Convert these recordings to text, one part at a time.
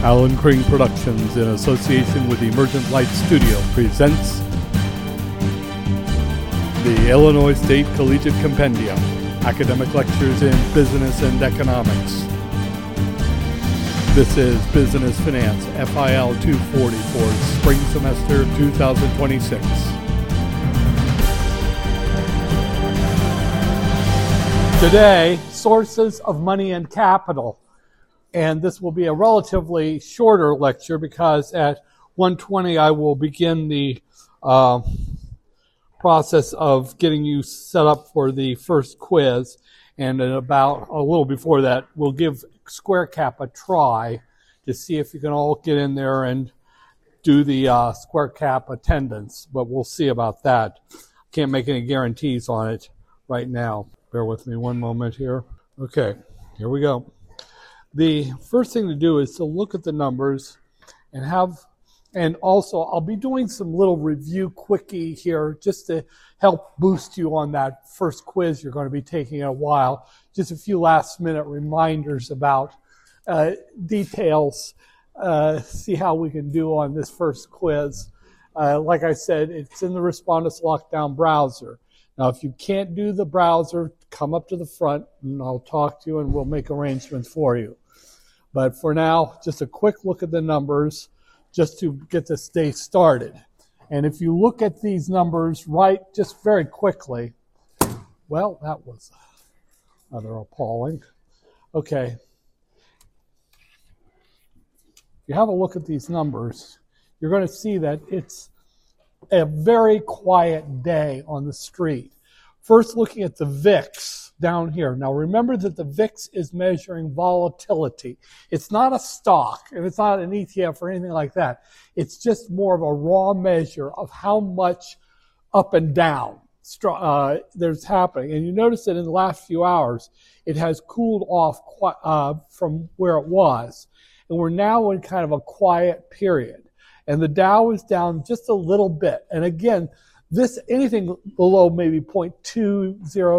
Alan Crane Productions, in association with the Emergent Light Studio, presents the Illinois State Collegiate Compendium, academic lectures in business and economics. This is Business Finance, FIL 240 for spring semester 2026. Today, sources of money and capital. And this will be a relatively shorter lecture because at 1:20 I will begin the process of getting you set up for the first quiz. And at about a little before that, we'll give Square Cap a try to see if you can all get in there and do the Square Cap attendance. But we'll see about that. Can't make any guarantees on it right now. Bear with me one moment here. Okay, here we go. The first thing to do is to look at the numbers and also I'll be doing some little review quickie here just to help boost you on that first quiz you're going to be taking in a while. Just a few last minute reminders about details, see how we can do on this first quiz. Like I said, it's in the Respondus Lockdown browser. Now, if you can't do the browser, come up to the front and I'll talk to you and we'll make arrangements for you. But for now, just a quick look at the numbers just to get this day started. And if you look at these numbers just very quickly, well, that was rather appalling. Okay. If you have a look at these numbers, you're going to see that it's a very quiet day on the street. First, looking at the VIX down here. Now, remember that the VIX is measuring volatility. It's not a stock, and it's not an ETF or anything like that. It's just more of a raw measure of how much up and down there's happening. And you notice that in the last few hours, it has cooled off from where it was. And we're now in kind of a quiet period. And the Dow is down just a little bit. And again, anything below maybe 0.20 to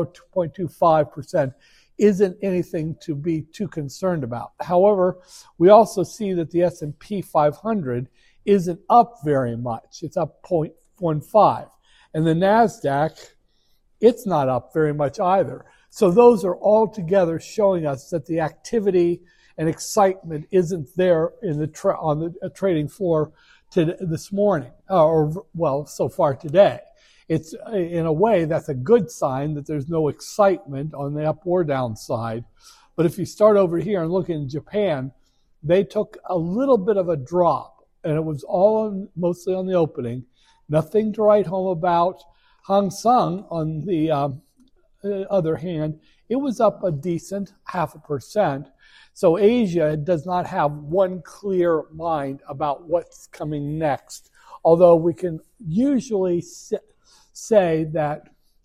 0.25% isn't anything to be too concerned about. However, we also see that the S&P 500 isn't up very much. It's up 0.15. And the NASDAQ, it's not up very much either. So those are all together showing us that the activity and excitement isn't there on the trading floor this morning, so far today. It's, in a way, that's a good sign that there's no excitement on the up or down side. But if you start over here and look in Japan, they took a little bit of a drop, and it was mostly on the opening. Nothing to write home about. Hang Seng, on the other hand, it was up a decent 0.5%. So Asia does not have one clear mind about what's coming next, although we can usually say that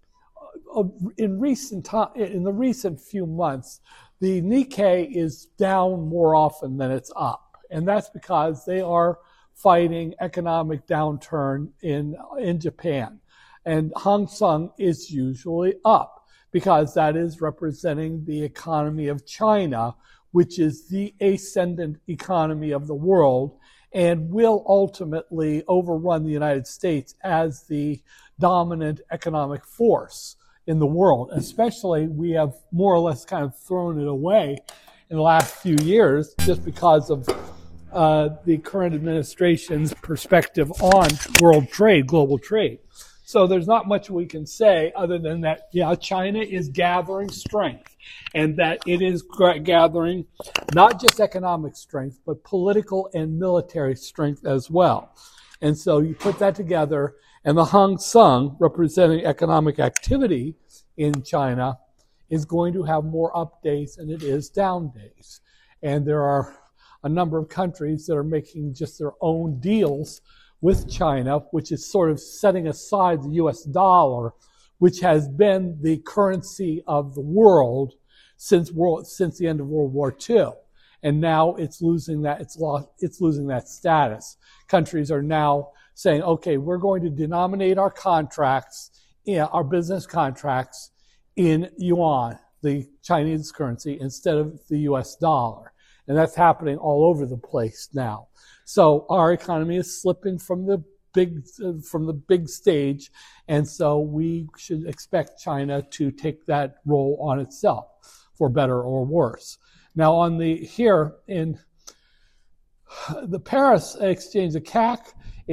in the recent few months, the Nikkei is down more often than it's up. And that's because they are fighting economic downturn in Japan. And Hang Seng is usually up because that is representing the economy of China, which is the ascendant economy of the world and will ultimately overrun the United States as the dominant economic force in the world. Especially, we have more or less kind of thrown it away in the last few years just because of the current administration's perspective on world trade, global trade. So there's not much we can say other than that, China is gathering strength and that it is gathering not just economic strength, but political and military strength as well. And so you put that together, and the Hang Seng, representing economic activity in China, is going to have more up days than it is down days. And there are a number of countries that are making just their own deals with China, which is sort of setting aside the U.S. dollar, which has been the currency of the world since the end of World War II. And now it's losing that status. Countries are now saying, okay, we're going to denominate our contracts, our business contracts in yuan, the Chinese currency, instead of the U.S. dollar. And that's happening all over the place now. So our economy is slipping from the big stage, and so we should expect China to take that role on itself, for better or worse. Now, on here in the Paris exchange, the CAC,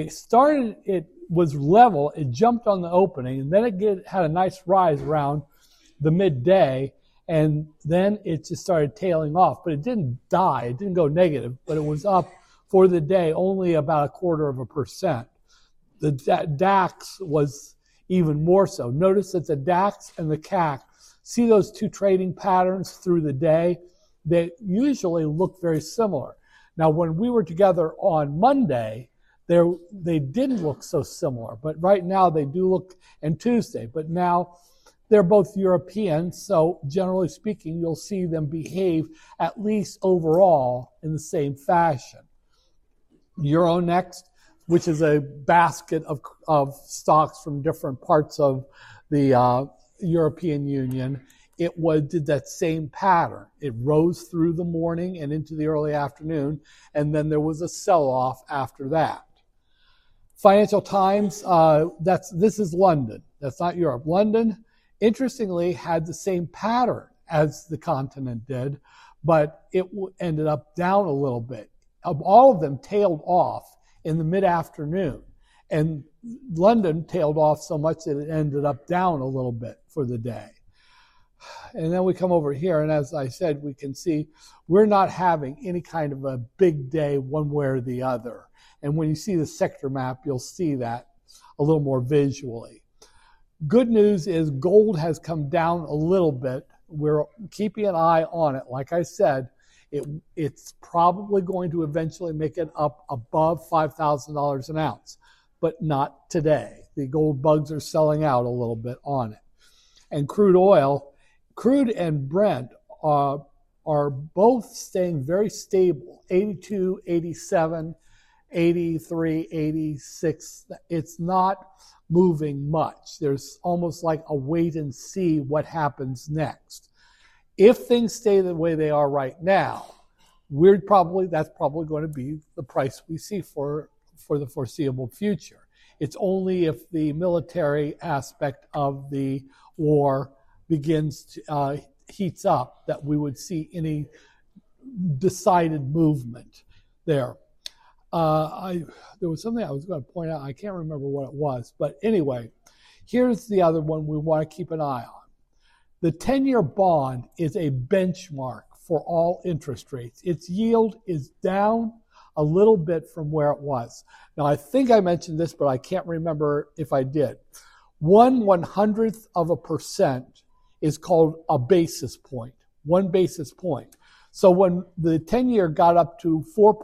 it was level, it jumped on the opening, and then it had a nice rise around the midday, and then it just started tailing off. But it didn't die, it didn't go negative, but it was up for the day only about 1/4%. The DAX was even more so. Notice that the DAX and the CAC, see those two trading patterns through the day? They usually look very similar. Now, when we were together on Monday, they didn't look so similar, but right now they do look, and Tuesday, but now they're both European, so generally speaking, you'll see them behave at least overall in the same fashion. Euronext, which is a basket of stocks from different parts of the European Union, did that same pattern. It rose through the morning and into the early afternoon, and then there was a sell-off after that. Financial Times, this is London. That's not Europe. London, interestingly, had the same pattern as the continent did, but it ended up down a little bit. All of them tailed off in the mid-afternoon, and London tailed off so much that it ended up down a little bit for the day. And then we come over here, and as I said, we can see we're not having any kind of a big day one way or the other. And when you see the sector map, you'll see that a little more visually. Good news is gold has come down a little bit. We're keeping an eye on it. Like I said, it's probably going to eventually make it up above $5,000 an ounce, but not today. The gold bugs are selling out a little bit on it. And crude and Brent are both staying very stable, 82, 87, 83, 86. It's not moving much. There's almost like a wait and see what happens next. If things stay the way they are right now, that's probably going to be the price we see for the foreseeable future. It's only if the military aspect of the war heats up that we would see any decided movement there. There was something I was going to point out. I can't remember what it was. But anyway, here's the other one we want to keep an eye on. The 10-year bond is a benchmark for all interest rates. Its yield is down a little bit from where it was. Now, I think I mentioned this, but I can't remember if I did. 1/100% is called a basis point, 1 basis point. So when the 10-year got up to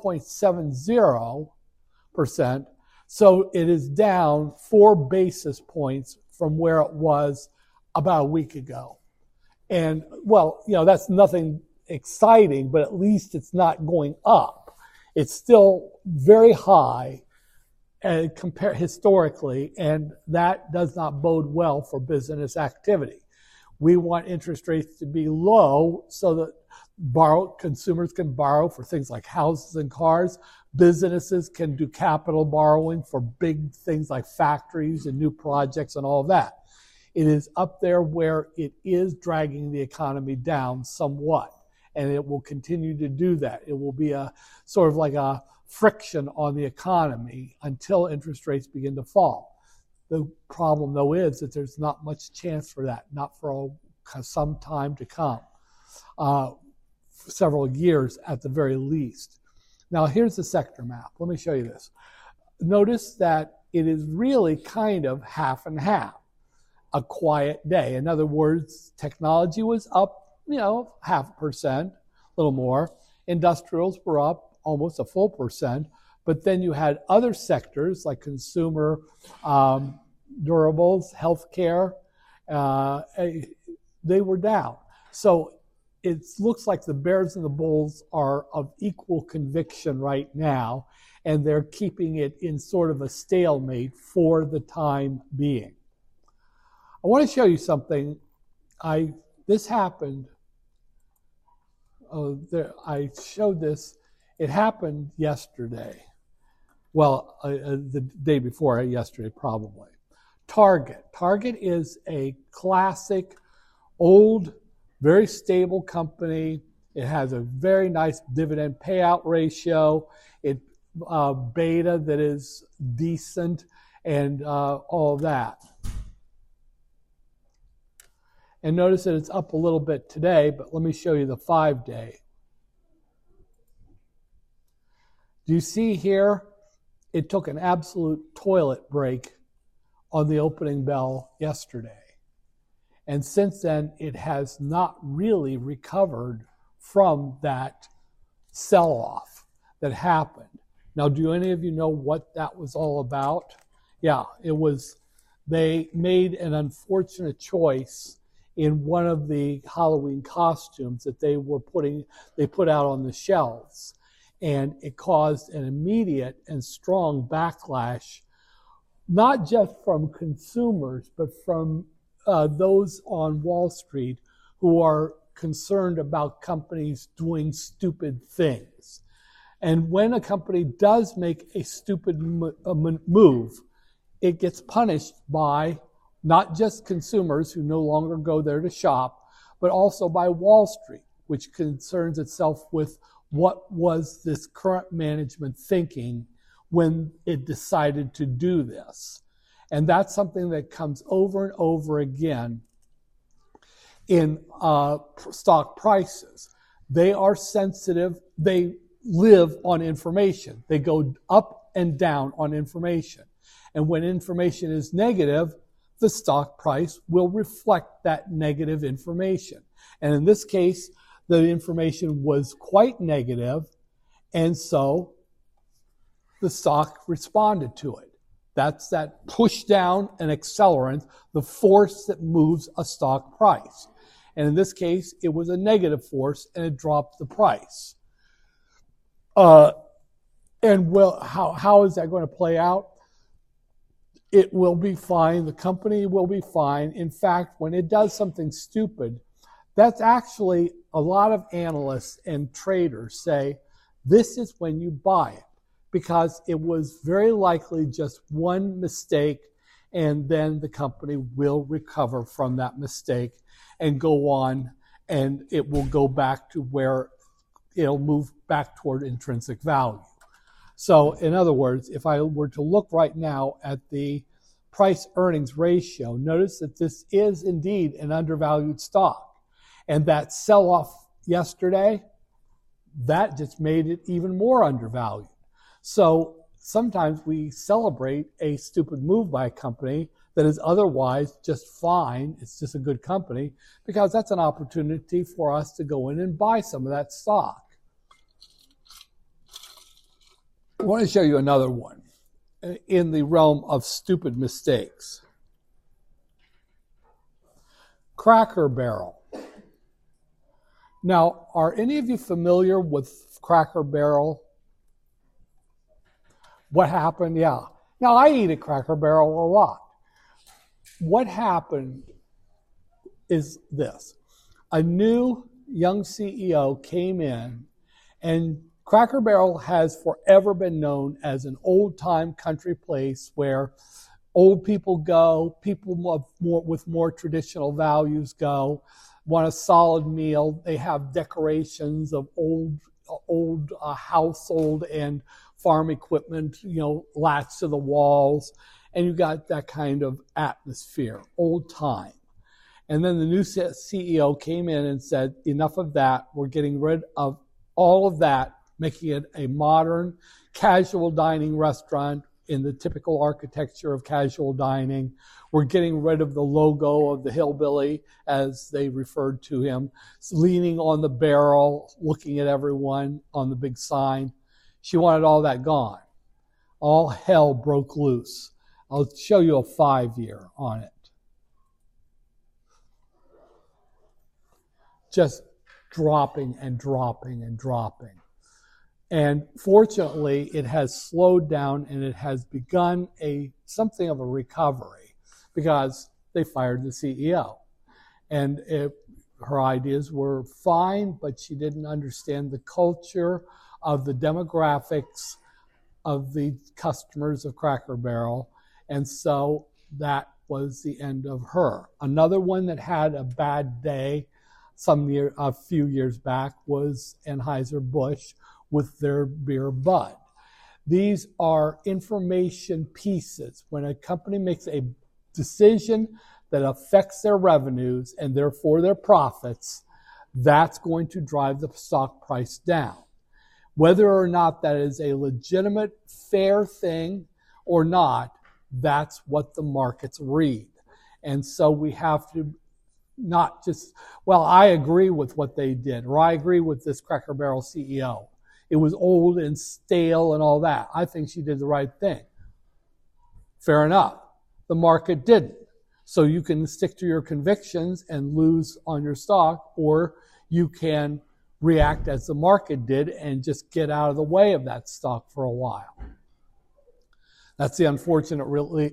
4.70%, so it is down 4 basis points from where it was about a week ago. And, well, that's nothing exciting, but at least it's not going up. It's still very high historically, and that does not bode well for business activity. We want interest rates to be low so that consumers can borrow for things like houses and cars. Businesses can do capital borrowing for big things like factories and new projects and all of that. It is up there where it is dragging the economy down somewhat, and it will continue to do that. It will be a sort of like a friction on the economy until interest rates begin to fall. The problem, though, is that there's not much chance for that, not for some time to come, several years at the very least. Now, here's the sector map. Let me show you this. Notice that it is really kind of half and half, a quiet day. In other words, technology was up, 0.5%, a little more. Industrials were up almost a full percent. But then you had other sectors like consumer durables, healthcare, they were down. So it looks like the bears and the bulls are of equal conviction right now, and they're keeping it in sort of a stalemate for the time being. I want to show you something. This happened I showed this. It happened yesterday. Well, the day before yesterday, probably. Target. Target is a classic, old, very stable company. It has a very nice dividend payout ratio. It beta that is decent, and all of that. And notice that it's up a little bit today, but let me show you the 5-day. Do you see here? It took an absolute toilet break on the opening bell yesterday. And since then, it has not really recovered from that sell-off that happened. Now, do any of you know what that was all about? Yeah, it was, they made an unfortunate choice in one of the Halloween costumes that they put out on the shelves. And it caused an immediate and strong backlash, not just from consumers, but from those on Wall Street who are concerned about companies doing stupid things. And when a company does make a stupid move, it gets punished by not just consumers who no longer go there to shop, but also by Wall Street, which concerns itself with what was this current management thinking when it decided to do this. And that's something that comes over and over again in stock prices. They are sensitive. They live on information. They go up and down on information. And when information is negative, the stock price will reflect that negative information. And in this case, the information was quite negative, and so the stock responded to it. That's that push down and accelerant, the force that moves a stock price. And in this case, it was a negative force, and it dropped the price. And well, how is that going to play out? It will be fine. The company will be fine. In fact, when it does something stupid, that's actually a lot of analysts and traders say this is when you buy it, because it was very likely just one mistake, and then the company will recover from that mistake and go on, and it will go back to where it'll move back toward intrinsic value. So in other words, if I were to look right now at the price earnings ratio, notice that this is indeed an undervalued stock. And that sell-off yesterday, that just made it even more undervalued. So sometimes we celebrate a stupid move by a company that is otherwise just fine. It's just a good company, because that's an opportunity for us to go in and buy some of that stock. I want to show you another one in the realm of stupid mistakes. Cracker Barrel. Now, are any of you familiar with Cracker Barrel? What happened? Yeah. Now, I eat at Cracker Barrel a lot. What happened is this. A new young CEO came in, and Cracker Barrel has forever been known as an old-time country place where old people go, people with more traditional values go, want a solid meal. They have decorations of old household and farm equipment, latched to the walls, and you got that kind of atmosphere, old time. And then the new CEO came in and said, enough of that. We're getting rid of all of that, making it a modern, casual dining restaurant in the typical architecture of casual dining. We're getting rid of the logo of the hillbilly, as they referred to him, leaning on the barrel, looking at everyone on the big sign. She wanted all that gone. All hell broke loose. I'll show you a 5-year on it. Just dropping and dropping and dropping. And fortunately, it has slowed down, and it has begun something of a recovery, because they fired the CEO. And her ideas were fine, but she didn't understand the culture of the demographics of the customers of Cracker Barrel, and so that was the end of her. Another one that had a bad day a few years back was Anheuser-Busch with their beer Bud. These are information pieces. When a company makes a decision that affects their revenues and therefore their profits, that's going to drive the stock price down. Whether or not that is a legitimate, fair thing or not, that's what the markets read. And so we have to not just, well, I agree with what they did, or I agree with this Cracker Barrel CEO. It was old and stale and all that. I think she did the right thing. Fair enough. The market didn't. So you can stick to your convictions and lose on your stock, or you can react as the market did and just get out of the way of that stock for a while. That's the unfortunate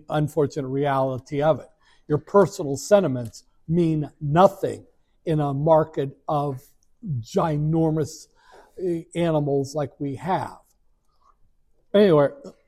reality of it. Your personal sentiments mean nothing in a market of ginormous animals like we have. Anyway,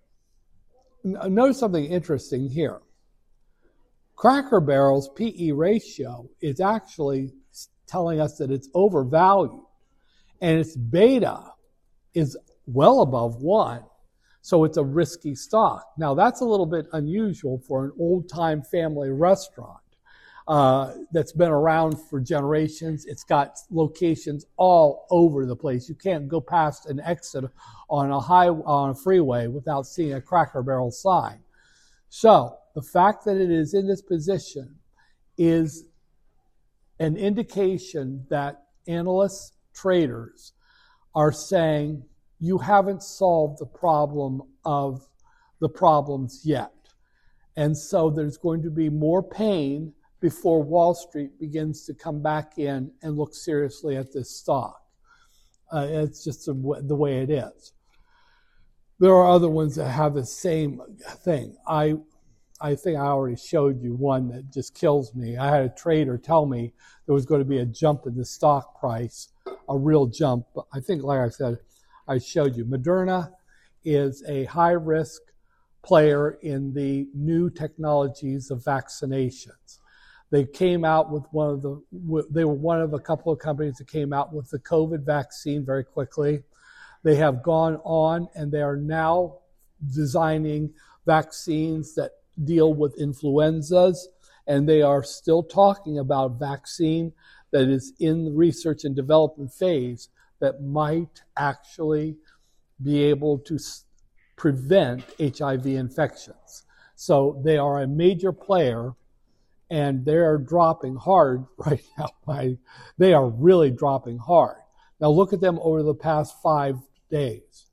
notice something interesting here. Cracker Barrel's PE ratio is actually telling us that it's overvalued, and its beta is well above 1, so it's a risky stock. Now, that's a little bit unusual for an old-time family restaurant that's been around for generations. It's got locations all over the place. You can't go past an exit on a freeway without seeing a Cracker Barrel sign. So the fact that it is in this position is an indication that analysts, traders are saying you haven't solved the problem of the problems yet. And so there's going to be more pain before Wall Street begins to come back in and look seriously at this stock. It's just the way it is. There are other ones that have the same thing. I think I already showed you one that just kills me. I had a trader tell me there was going to be a jump in the stock price, a real jump. But I think, like I said, I showed you. Moderna is a high-risk player in the new technologies of vaccinations. They came out with they were one of a couple of companies that came out with the COVID vaccine very quickly. They have gone on and they are now designing vaccines that deal with influenzas, and they are still talking about vaccine that is in the research and development phase that might actually be able to prevent HIV infections. So they are a major player, and they are dropping hard right now. They are really dropping hard. Now look at them over the past 5 days.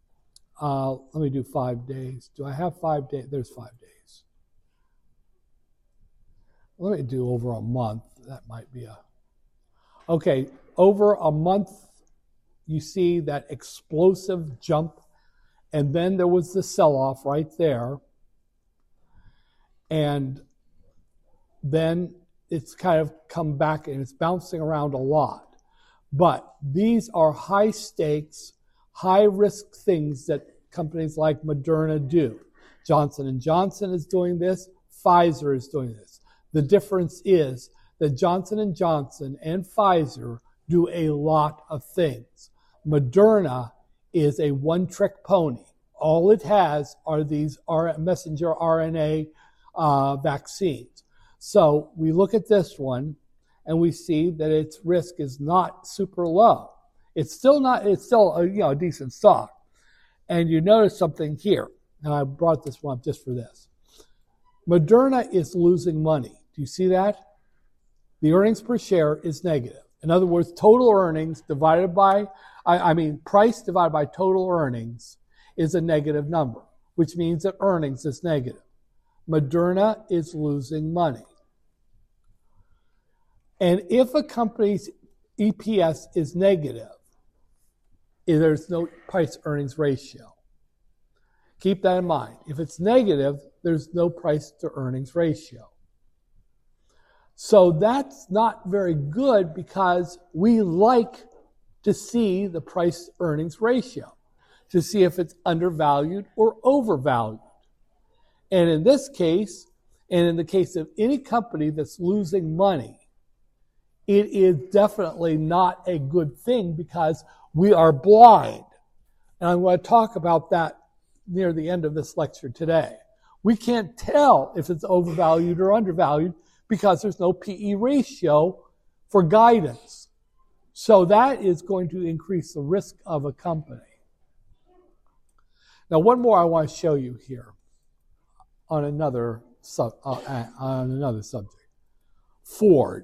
Let me do 5 days. Do I have 5 days? There's 5 days. Let me do over a month. That might be okay, over a month, you see that explosive jump, and then there was the sell-off right there, and then it's kind of come back and it's bouncing around a lot. But these are high-stakes, high-risk things that companies like Moderna do. Johnson & Johnson is doing this. Pfizer is doing this. The difference is that Johnson & Johnson and Pfizer do a lot of things. Moderna is a one-trick pony. All it has are these messenger RNA vaccines. So we look at this one and we see that its risk is not super low. It's still a decent stock. And you notice something here, and I brought this one up just for this. Moderna is losing money. Do you see that? The earnings per share is negative. In other words, total earnings divided by, price divided by total earnings is a negative number, which means that earnings is negative. Moderna is losing money. And if a company's EPS is negative, there's no price-earnings ratio. Keep that in mind. If it's negative, there's no price-to-earnings ratio. So that's not very good because we like to see the price-earnings ratio to see if it's undervalued or overvalued. And in this case, and in the case of any company that's losing money, it is definitely not a good thing because we are blind. And I'm going to talk about that near the end of this lecture today. We can't tell if it's overvalued or undervalued because there's no PE ratio for guidance. So that is going to increase the risk of a company. Now, one more I want to show you here on another subject. Ford.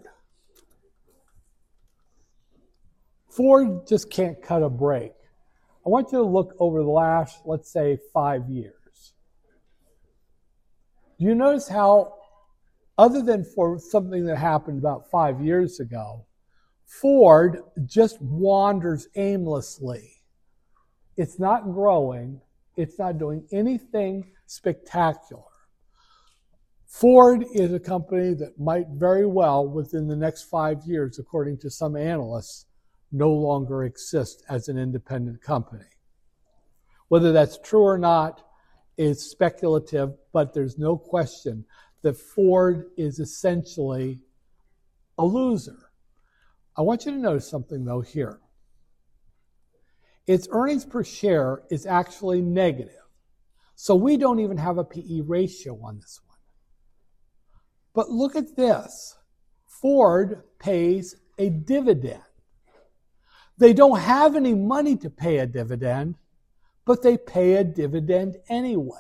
Ford just can't cut a break. I want you to look over the last, let's say, 5 years. Do you notice how, other than for something that happened about 5 years ago, Ford just wanders aimlessly. It's not growing. It's not doing anything spectacular. Ford is a company that might very well, within the next 5 years, according to some analysts, no longer exist as an independent company. Whether that's true or not is speculative, but there's no question that Ford is essentially a loser. I want you to notice something, though, here. Its earnings per share is actually negative. So we don't even have a PE ratio on this one. But look at this. Ford pays a dividend. They don't have any money to pay a dividend, but they pay a dividend anyway.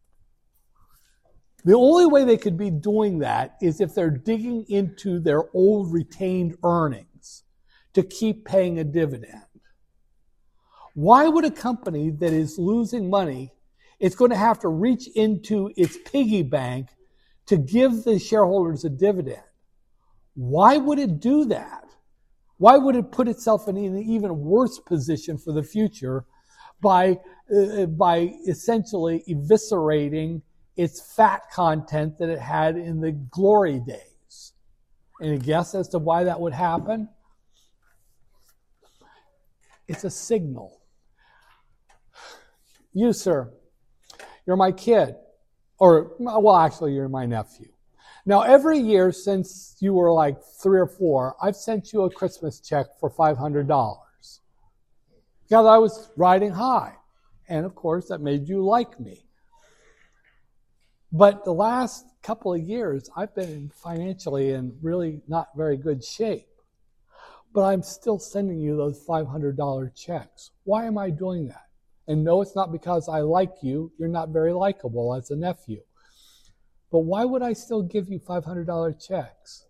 The only way they could be doing that is if they're digging into their old retained earnings to keep paying a dividend. Why would a company that is losing money, it's going to have to reach into its piggy bank to give the shareholders a dividend? Why would it do that? Why would it put itself in an even worse position for the future by essentially eviscerating its fat content that it had in the glory days? Any guess as to why that would happen? It's a signal. You, sir, you're my kid. Or, well, actually, you're my nephew. Now, every year since you were like 3 or 4, I've sent you a Christmas check for $500. Because I was riding high. And, of course, that made you like me. But the last couple of years, I've been financially in really not very good shape. But I'm still sending you those $500 checks. Why am I doing that? And no, it's not because I like you. You're not very likable as a nephew. But why would I still give you $500 checks?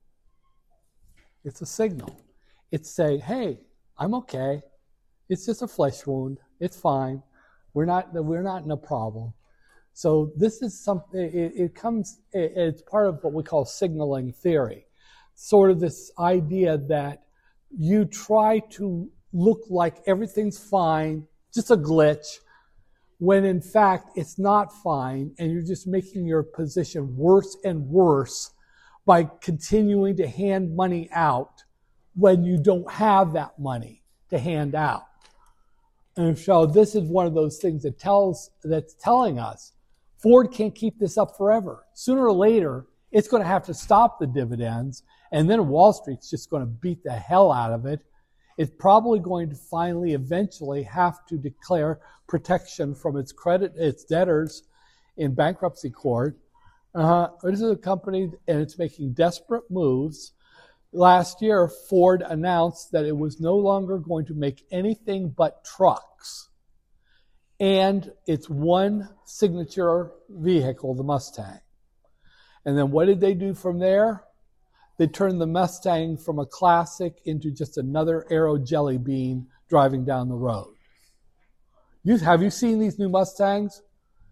It's a signal. It's saying, hey, I'm okay. It's just a flesh wound. It's fine. We're not in a problem. So this is something, it's part of what we call signaling theory. Sort of this idea that you try to look like everything's fine, just a glitch, when in fact it's not fine, and you're just making your position worse and worse by continuing to hand money out when you don't have that money to hand out. And so this is one of those things that's telling us Ford can't keep this up forever. Sooner or later, it's going to have to stop the dividends, and then Wall Street's just going to beat the hell out of it. It's probably going to finally, eventually, have to declare protection from its debtors in bankruptcy court. This is a company, and it's making desperate moves. Last year, Ford announced that it was no longer going to make anything but trucks. And its one signature vehicle, the Mustang. And then what did they do from there? They turned the Mustang from a classic into just another Aero jelly bean driving down the road. Have you seen these new Mustangs?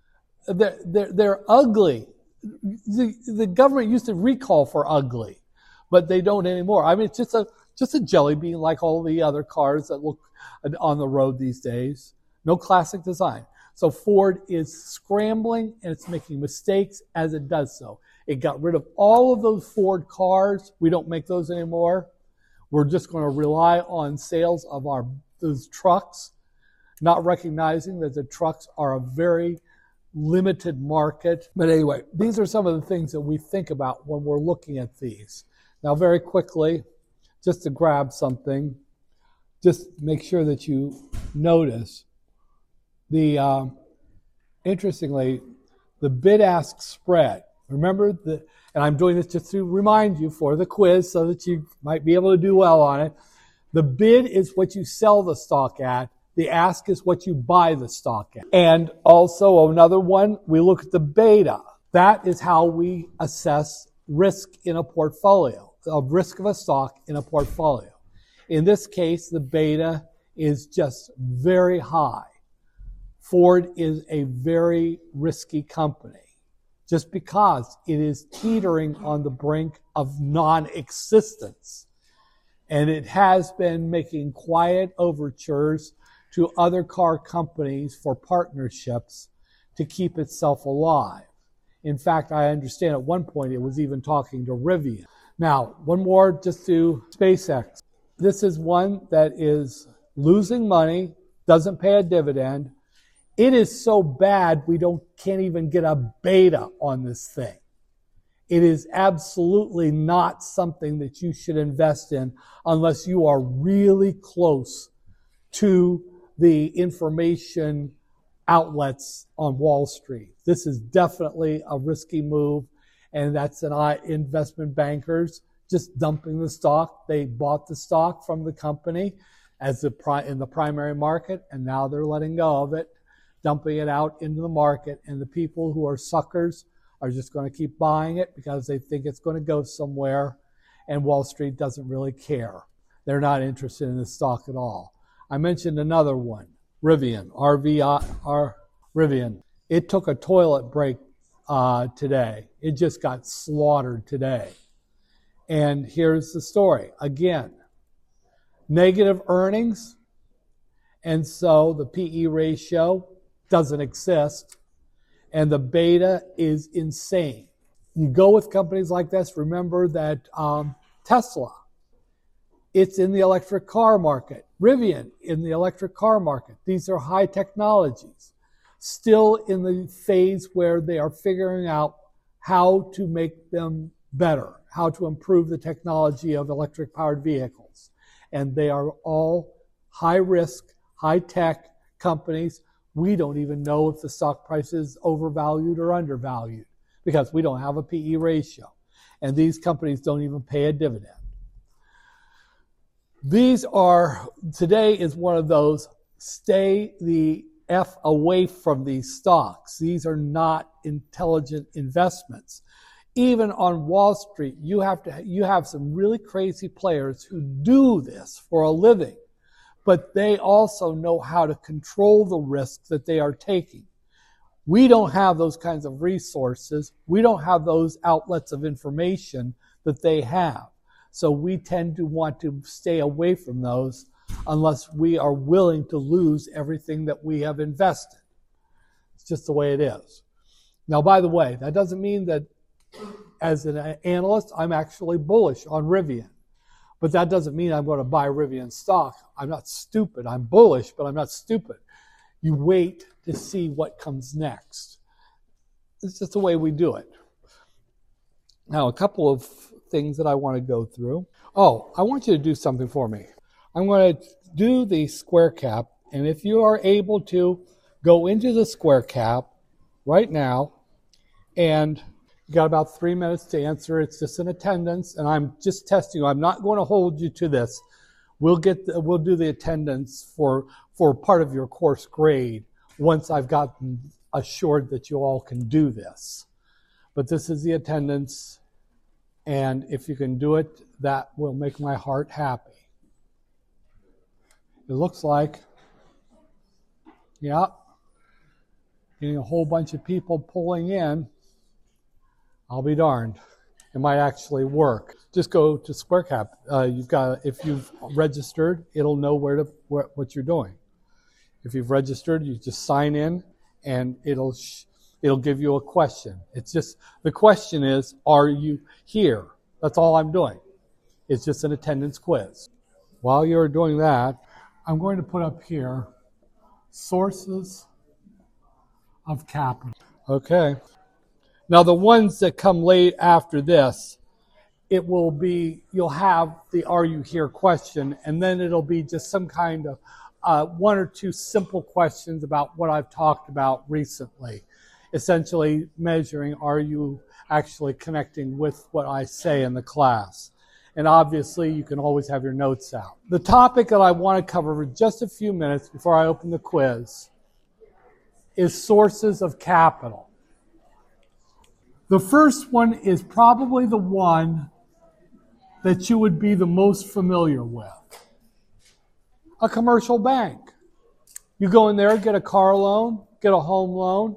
They're ugly. The government used to recall for ugly, but they don't anymore. I mean, it's just a jelly bean like all the other cars that look on the road these days. No classic design. So Ford is scrambling, and it's making mistakes as it does so. It got rid of all of those Ford cars. We don't make those anymore. We're just going to rely on sales of those trucks, not recognizing that the trucks are a very limited market. But anyway, these are some of the things that we think about when we're looking at these. Now, very quickly, just to grab something, just make sure that you notice interestingly, the bid-ask spread. Remember, and I'm doing this just to remind you for the quiz so that you might be able to do well on it. The bid is what you sell the stock at. The ask is what you buy the stock at. And also another one, we look at the beta. That is how we assess risk in a portfolio, the risk of a stock in a portfolio. In this case, the beta is just very high. Ford is a very risky company just because it is teetering on the brink of non-existence. And it has been making quiet overtures to other car companies for partnerships to keep itself alive. In fact, I understand at one point it was even talking to Rivian. Now, one more just to SpaceX. This is one that is losing money, doesn't pay a dividend. It is so bad we can't even get a beta on this thing. It is absolutely not something that you should invest in unless you are really close to the information outlets on Wall Street. This is definitely a risky move, and that's investment bankers just dumping the stock. They bought the stock from the company in the primary market, and now they're letting go of it, dumping it out into the market, and the people who are suckers are just going to keep buying it because they think it's going to go somewhere, and Wall Street doesn't really care. They're not interested in the stock at all. I mentioned another one, Rivian, Rivian. It took a toilet break today. It just got slaughtered today. And here's the story. Again, negative earnings, and so the PE ratio doesn't exist, and the beta is insane. You go with companies like this, remember that Tesla, it's in the electric car market. Rivian, in the electric car market. These are high technologies, still in the phase where they are figuring out how to make them better, how to improve the technology of electric-powered vehicles. And they are all high-risk, high-tech companies. We don't even know if the stock price is overvalued or undervalued because we don't have a PE ratio. And these companies don't even pay a dividend. Today is one of those, stay the F away from these stocks. These are not intelligent investments. Even on Wall Street, you have some really crazy players who do this for a living, but they also know how to control the risk that they are taking. We don't have those kinds of resources. We don't have those outlets of information that they have. So we tend to want to stay away from those unless we are willing to lose everything that we have invested. It's just the way it is. Now, by the way, that doesn't mean that as an analyst, I'm actually bullish on Rivian. But that doesn't mean I'm going to buy Rivian stock. I'm not stupid. I'm bullish, but I'm not stupid. You wait to see what comes next. It's just the way we do it. Now, a couple of things that I want to go through. Oh, I want you to do something for me. I'm going to do the square cap, and if you are able to go into the square cap right now, and you got about 3 minutes to answer. It's just an attendance, and I'm just testing you. I'm not going to hold you to this. We'll do the attendance for part of your course grade once I've gotten assured that you all can do this. But this is the attendance, and if you can do it, that will make my heart happy. It looks like, yeah, getting a whole bunch of people pulling in. I'll be darned. It might actually work. Just go to SquareCap. If you've registered, it'll know what you're doing. If you've registered, you just sign in, and it'll It'll give you a question. It's just, the question is, are you here? That's all I'm doing. It's just an attendance quiz. While you're doing that, I'm going to put up here sources of capital. Okay. Now the ones that come late after this, it will be, you'll have the are you here question, and then it'll be just some kind of one or two simple questions about what I've talked about recently. Essentially measuring, are you actually connecting with what I say in the class? And obviously you can always have your notes out. The topic that I want to cover for just a few minutes before I open the quiz is sources of capital. The first one is probably the one that you would be the most familiar with. A commercial bank. You go in there, get a car loan, get a home loan.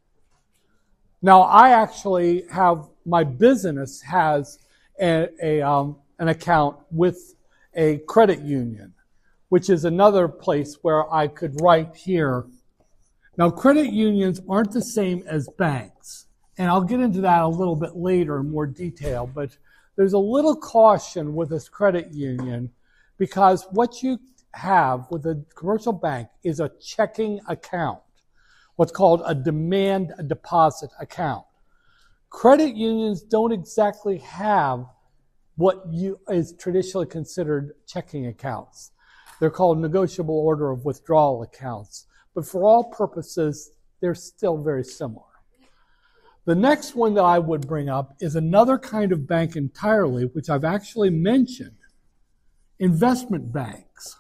Now, I actually have, my business has an account with a credit union, which is another place where I could write here. Now, credit unions aren't the same as banks, and I'll get into that a little bit later in more detail, but there's a little caution with this credit union because what you have with a commercial bank is a checking account, what's called a demand deposit account. Credit unions don't exactly have what is traditionally considered checking accounts. They're called negotiable order of withdrawal accounts, but for all purposes, they're still very similar. The next one that I would bring up is another kind of bank entirely, which I've actually mentioned, investment banks.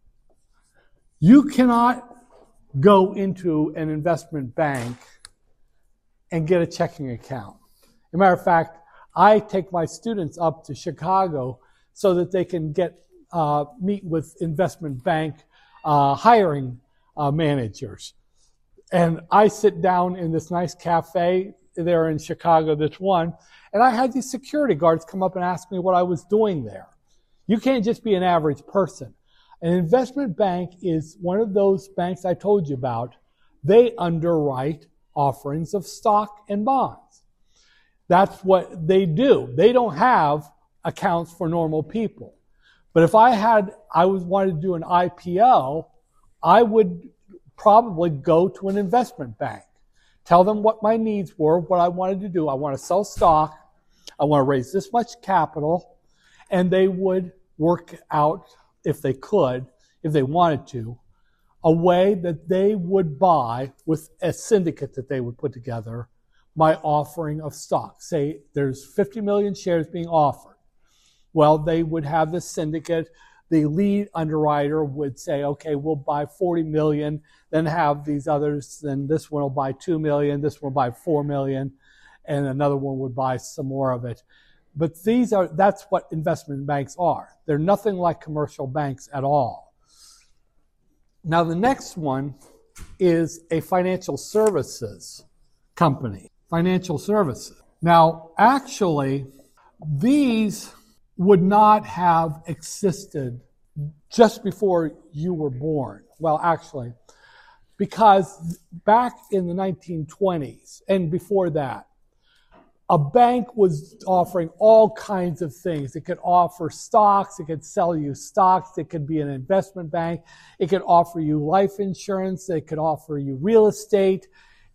You cannot go into an investment bank and get a checking account. As a matter of fact, I take my students up to Chicago so that they can meet with investment bank hiring managers. And I sit down in this nice cafe there in Chicago, this one, and I had these security guards come up and ask me what I was doing there. You can't just be an average person. An investment bank is one of those banks I told you about. They underwrite offerings of stock and bonds. That's what they do. They don't have accounts for normal people. But if I wanted to do an IPO, I would probably go to an investment bank. Tell them what my needs were, what I wanted to do. I want to sell stock. I want to raise this much capital. And they would work out, if they could, if they wanted to, a way that they would buy with a syndicate that they would put together my offering of stock. Say there's 50 million shares being offered. Well, they would have this syndicate. The lead underwriter would say, okay, we'll buy 40 million, then have these others, then this one will buy 2 million, this one will buy 4 million, and another one would buy some more of it. But that's what investment banks are. They're nothing like commercial banks at all. Now the next one is a financial services company. Financial services. Now actually, these would not have existed just before you were born. Well, actually, because back in the 1920s and before that, a bank was offering all kinds of things. It could offer stocks. It could sell you stocks. It could be an investment bank. It could offer you life insurance. It could offer you real estate,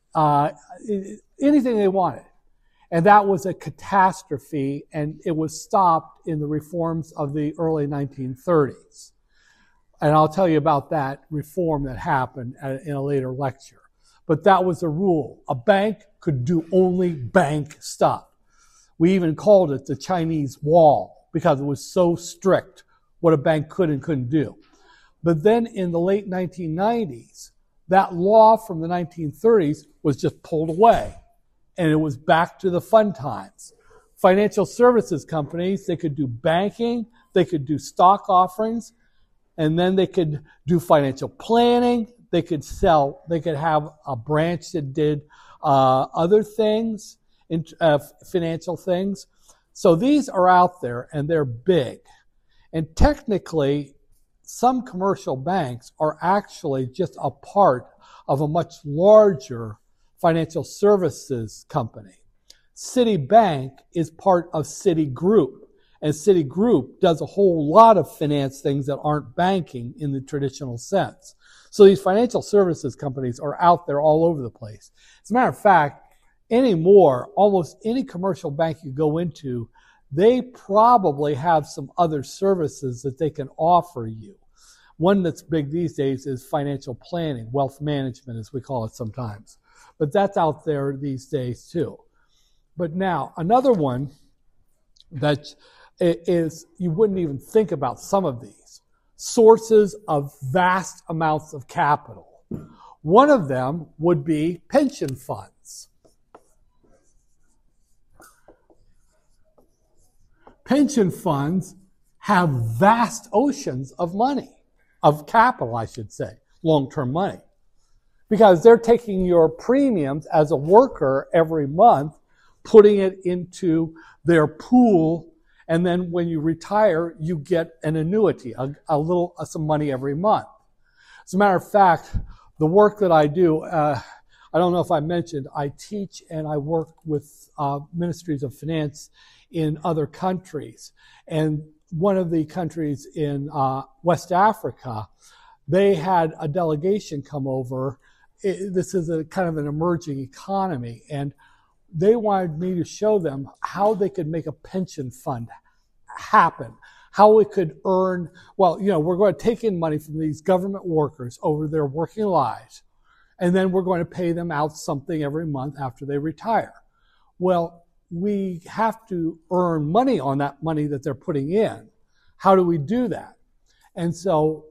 anything they wanted. And that was a catastrophe, and it was stopped in the reforms of the early 1930s. And I'll tell you about that reform that happened in a later lecture. But that was a rule. A bank could do only bank stuff. We even called it the Chinese wall because it was so strict what a bank could and couldn't do. But then in the late 1990s, that law from the 1930s was just pulled away. And it was back to the fun times. Financial services companies, they could do banking, they could do stock offerings, and then they could do financial planning. They could have a branch that did other things, financial things. So these are out there, and they're big. And technically, some commercial banks are actually just a part of a much larger financial services company. Citibank is part of Citigroup, and Citigroup does a whole lot of finance things that aren't banking in the traditional sense. So these financial services companies are out there all over the place. As a matter of fact, anymore, almost any commercial bank you go into, they probably have some other services that they can offer you. One that's big these days is financial planning, wealth management, as we call it sometimes. But that's out there these days too. But now, another one that is, you wouldn't even think about some of these, sources of vast amounts of capital. One of them would be pension funds. Pension funds have vast oceans of money, of capital, I should say, long-term money, because they're taking your premiums as a worker every month, putting it into their pool, and then when you retire, you get an annuity, some money every month. As a matter of fact, the work that I do, I don't know if I mentioned, I teach and I work with ministries of finance in other countries. And one of the countries in West Africa, they had a delegation come over. This is a kind of an emerging economy, and they wanted me to show them how they could make a pension fund happen, how it could earn, well, we're going to take in money from these government workers over their working lives, and then we're going to pay them out something every month after they retire. Well, we have to earn money on that money that they're putting in. How do we do that? And so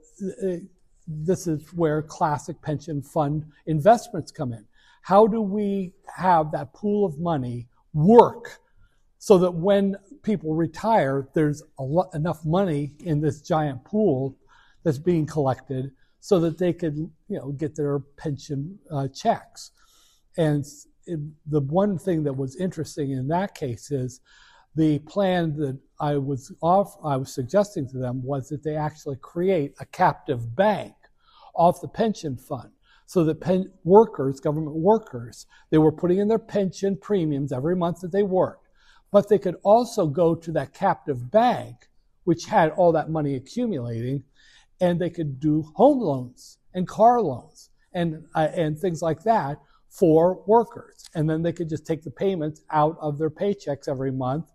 this is where classic pension fund investments come in. How do we have that pool of money work so that when people retire, there's enough money in this giant pool that's being collected so that they could, get their pension checks? And the one thing that was interesting in that case is the plan that I was suggesting to them was that they actually create a captive bank off the pension fund, so that government workers, they were putting in their pension premiums every month that they worked, but they could also go to that captive bank, which had all that money accumulating, and they could do home loans and car loans and things like that for workers. And then they could just take the payments out of their paychecks every month.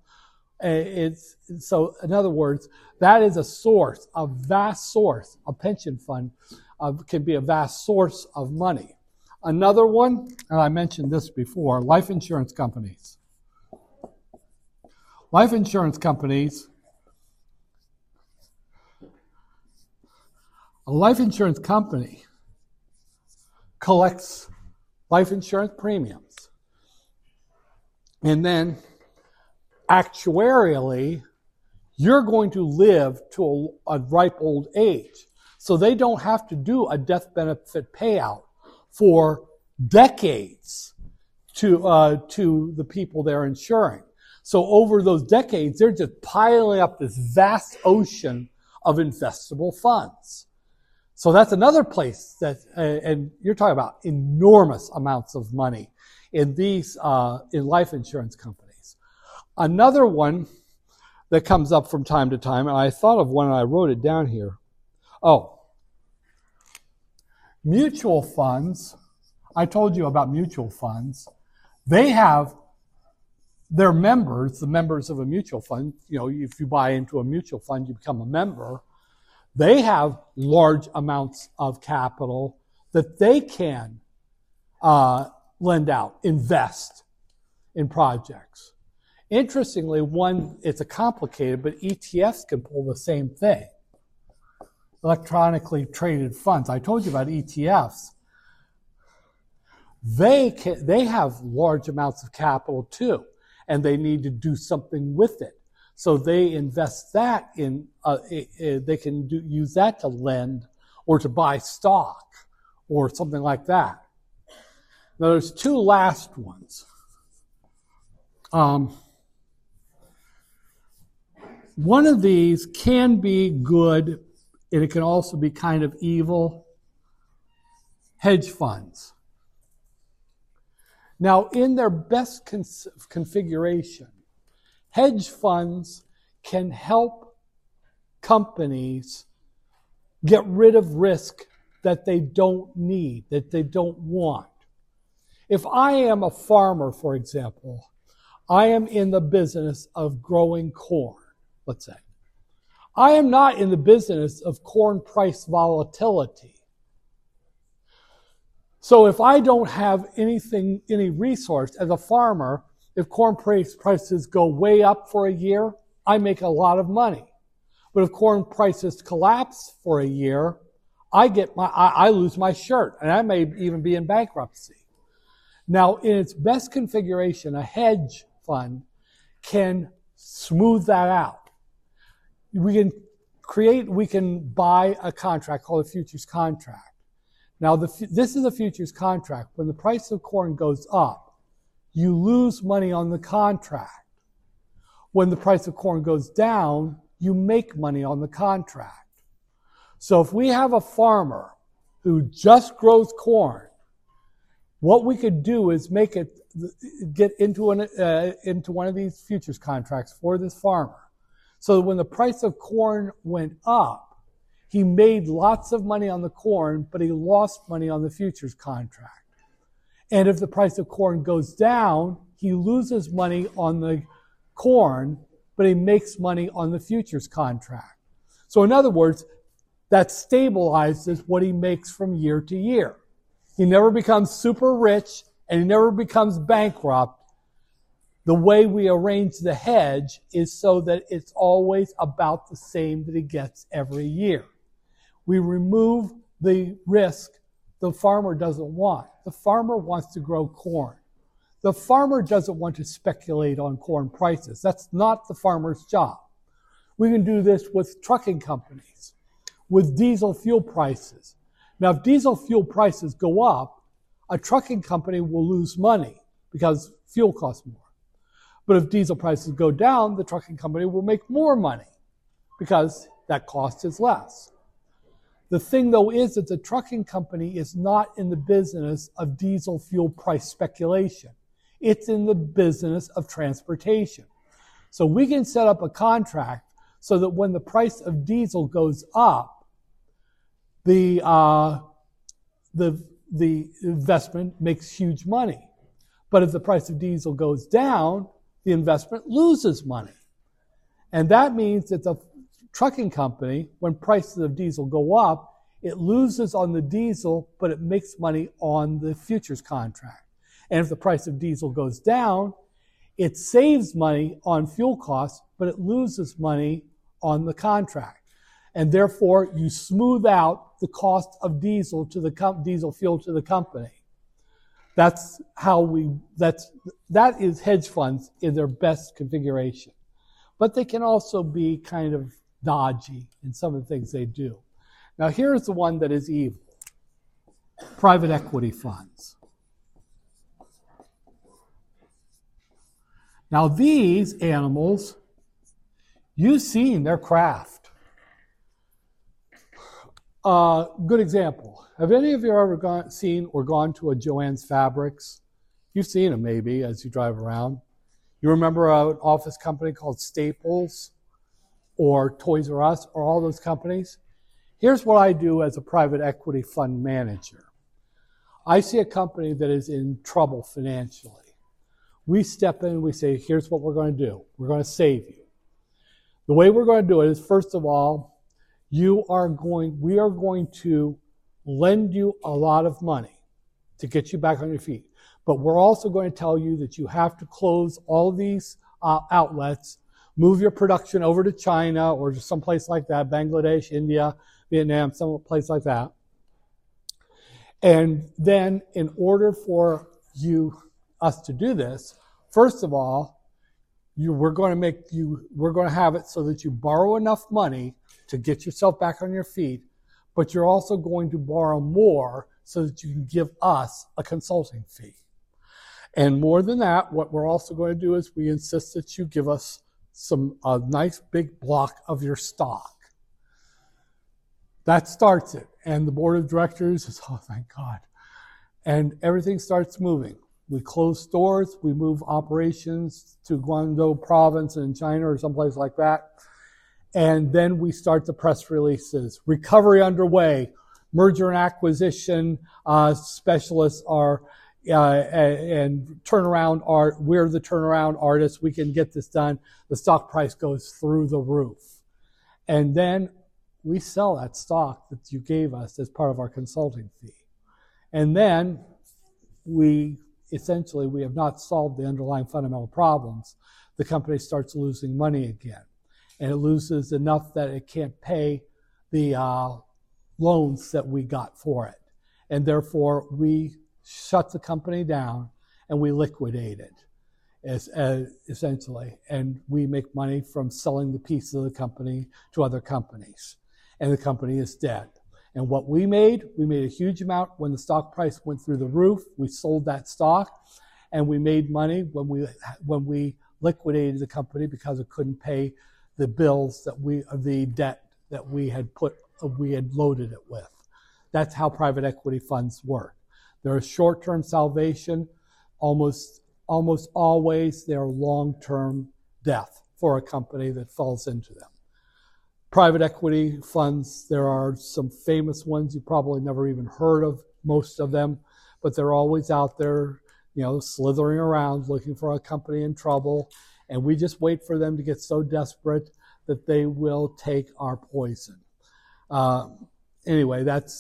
So in other words, that is a vast source, a pension fund can be a vast source of money. Another one, and I mentioned this before, life insurance companies. Life insurance companies, a life insurance company collects life insurance premiums. And then actuarially, you're going to live to a ripe old age. So they don't have to do a death benefit payout for decades to the people they're insuring. So over those decades, they're just piling up this vast ocean of investable funds. So that's another place that, and you're talking about enormous amounts of money in these, in life insurance companies. Another one that comes up from time to time, and I thought of one and I wrote it down here. Oh, mutual funds. I told you about mutual funds. They have their members, the members of a mutual fund. If you buy into a mutual fund, you become a member. They have large amounts of capital that they can lend out, invest in projects. Interestingly, it's a complicated, but ETFs can pull the same thing. Electronically traded funds. I told you about ETFs. They have large amounts of capital too, and they need to do something with it. So they invest that in, they can use that to lend or to buy stock or something like that. Now there's two last ones. One of these can be good, and it can also be kind of evil. Hedge funds. Now, in their best configuration, hedge funds can help companies get rid of risk that they don't need, that they don't want. If I am a farmer, for example, I am in the business of growing corn, let's say. I am not in the business of corn price volatility. So if I don't have any resource as a farmer, if corn prices go way up for a year, I make a lot of money. But if corn prices collapse for a year, I lose my shirt, and I may even be in bankruptcy. Now, in its best configuration, a hedge fund can smooth that out. We can buy a contract called a futures contract. Now, this is a futures contract. When the price of corn goes up, you lose money on the contract. When the price of corn goes down, you make money on the contract. So if we have a farmer who just grows corn, what we could do is get into one of these futures contracts for this farmer. So when the price of corn went up, he made lots of money on the corn, but he lost money on the futures contract. And if the price of corn goes down, he loses money on the corn, but he makes money on the futures contract. So in other words, that stabilizes what he makes from year to year. He never becomes super rich, and he never becomes bankrupt. The way we arrange the hedge is so that it's always about the same that he gets every year. We remove the risk the farmer doesn't want. The farmer wants to grow corn. The farmer doesn't want to speculate on corn prices. That's not the farmer's job. We can do this with trucking companies, with diesel fuel prices. Now, if diesel fuel prices go up, a trucking company will lose money because fuel costs more. But if diesel prices go down, the trucking company will make more money because that cost is less. The thing, though, is that the trucking company is not in the business of diesel fuel price speculation. It's in the business of transportation. So we can set up a contract so that when the price of diesel goes up, the investment makes huge money. But if the price of diesel goes down, the investment loses money. And that means that the trucking company, when prices of diesel go up, it loses on the diesel, but it makes money on the futures contract. And if the price of diesel goes down, it saves money on fuel costs, but it loses money on the contract. And therefore, you smooth out the cost of diesel to the diesel fuel to the company. That is hedge funds in their best configuration. But they can also be kind of dodgy in some of the things they do. Now, here's the one that is evil. Private equity funds. Now, these animals, you've seen their craft. Good example. Have any of you ever seen or gone to a Joann's Fabrics? You've seen them maybe as you drive around. You remember an office company called Staples or Toys R Us or all those companies? Here's what I do as a private equity fund manager. I see a company that is in trouble financially. We step in, we say, here's what we're going to do. We're going to save you. The way we're going to do it is, first of all, we are going to lend you a lot of money to get you back on your feet. But we're also going to tell you that you have to close all of these outlets, move your production over to China or just someplace like that, Bangladesh, India, Vietnam, some place like that. And then in order for us to do this, first of all, we're going to have it so that you borrow enough money to get yourself back on your feet, but you're also going to borrow more so that you can give us a consulting fee. And more than that, what we're also going to do is we insist that you give us a nice big block of your stock. That starts it. And the board of directors is, oh, thank God. And everything starts moving. We close stores, we move operations to Guangdong province in China or someplace like that. And then we start the press releases. Recovery underway. Merger and acquisition specialists are and turnaround art. We're the turnaround artists. We can get this done. The stock price goes through the roof. And then we sell that stock that you gave us as part of our consulting fee. And then we have not solved the underlying fundamental problems. The company starts losing money again. And it loses enough that it can't pay the loans that we got for it. And therefore, we shut the company down and we liquidate it, essentially. And we make money from selling the pieces of the company to other companies. And the company is dead. And what we made a huge amount when the stock price went through the roof. We sold that stock, and we made money when we liquidated the company because it couldn't pay the bills the debt that we had loaded it with. That's how private equity funds work. They're a short-term salvation. Almost always they're long-term death for a company that falls into them. Private equity funds, there are some famous ones you probably never even heard of, most of them, but they're always out there, slithering around looking for a company in trouble, and we just wait for them to get so desperate that they will take our poison. Anyway, they're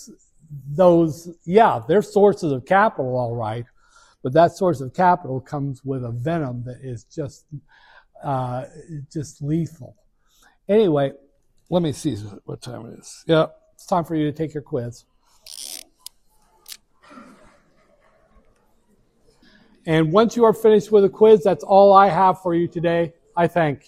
sources of capital, all right, but that source of capital comes with a venom that is just lethal. Anyway, let me see what time it is. Yeah, it's time for you to take your quiz. And once you are finished with the quiz, that's all I have for you today. I thank you.